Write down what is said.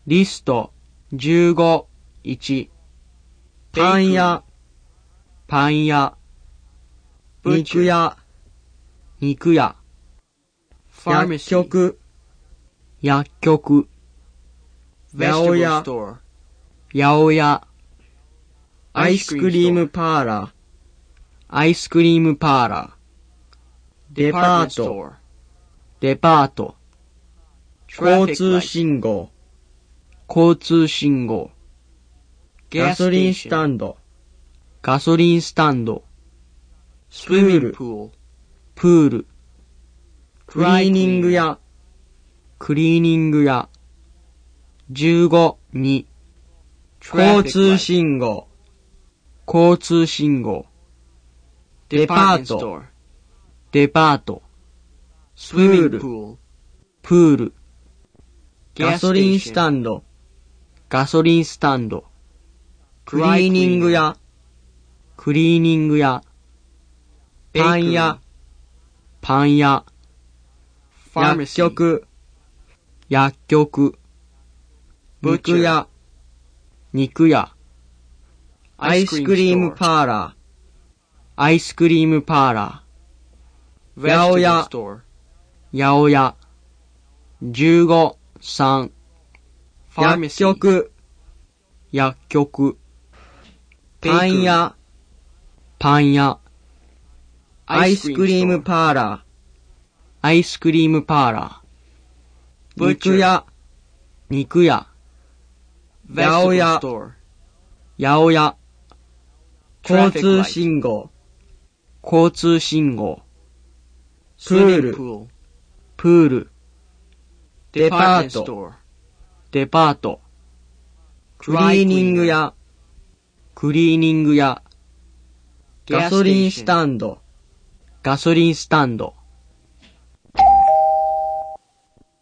リスト15、1。 パン屋、 パン屋、 肉屋、 肉屋、 薬局、 薬局、 八百屋、 八百屋、 アイスクリームパーラー、 アイスクリームパーラー、 デパート、 デパート、 交通信号、 交通信号、 ガソリンスタンド、 ガソリンスタンド、 プール、 プール、 クリーニング屋、 クリーニング屋、15、2。 交通信号、 交通信号、 デパート、 デパート、 プール、 プール、 ガソリンスタンド、 ガソリンスタンド、 クリーニング屋、 クリーニング屋、 パン屋、 パン屋、 薬局、 薬局、 肉屋、 肉屋、 アイスクリームパーラアイスクリームパーラー、八百屋、 ー、八百屋、15、3。 薬局、 薬局、 パン屋、 パン屋、 アイスクリームパーラアイスクリームパーラー、肉屋、 ー、肉屋、 八百屋、 八百屋、 交通信号、 交通信号、 プール、 プール、 デパート、 デパート、 クリーニング屋、 クリーニング屋、 ガソリンスタンド、 ガソリンスタンド、